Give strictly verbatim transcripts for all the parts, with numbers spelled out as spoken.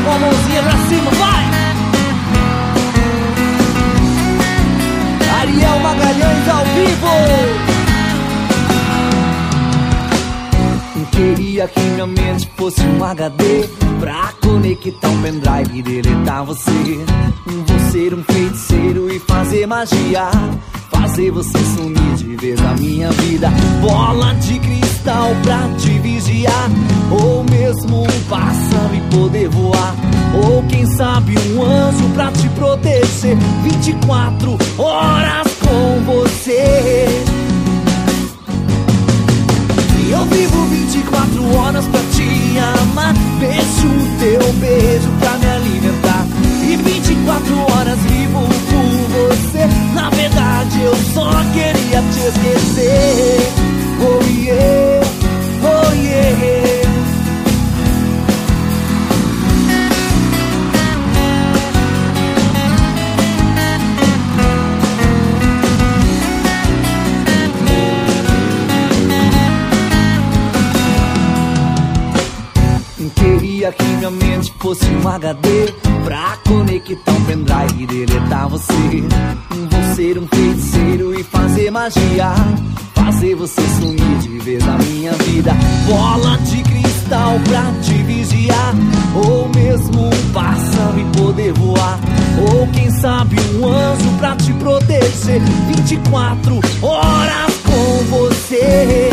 com a mãozinha pra cima, vai! Ariel Magalhães ao vivo. Queria que minha mente fosse um H D pra conectar um pendrive e deletar você. Vou ser um feiticeiro e fazer magia, fazer você sumir de vez da minha vida. Bola de cristal pra te vigiar, ou mesmo um pássaro e poder voar, ou quem sabe um anjo pra te proteger. Vinte e quatro horas com você. Eu vivo vinte e quatro horas pra te amar, beijo teu beijo pra me alimentar. E vinte e quatro horas vivo por você. Na verdade eu só queria te esquecer. Oh yeah, oh yeah. Queria que minha mente fosse um H D pra conectar um pendrive e deletar você. Vou ser um feiticeiro e fazer magia, fazer você sumir de vez da minha vida. Bola de cristal pra te vigiar, ou mesmo um pássaro e poder voar, ou quem sabe um anjo pra te proteger. Vinte e quatro horas com você.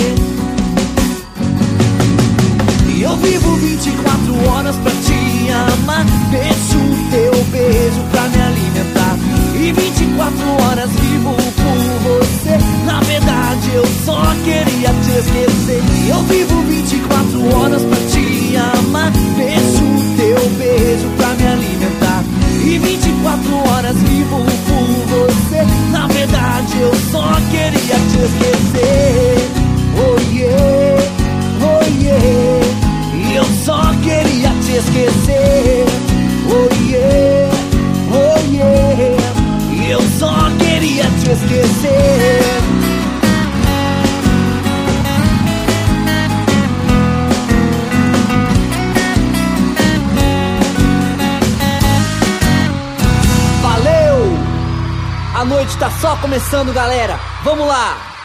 Eu vivo vinte e quatro horas pra te amar, beijo teu beijo pra me alimentar. E vinte e quatro horas vivo por você. Na verdade eu só queria te esquecer. Eu vivo vinte e quatro horas pra te amar, beijo teu beijo pra me alimentar. E vinte e quatro horas vivo por você. Na verdade eu só queria te esquecer. Oh yeah, oh yeah. Eu só queria te esquecer. Oh yeah, oh yeah. Eu só queria te esquecer. Valeu! A noite tá só começando, galera. Vamos lá!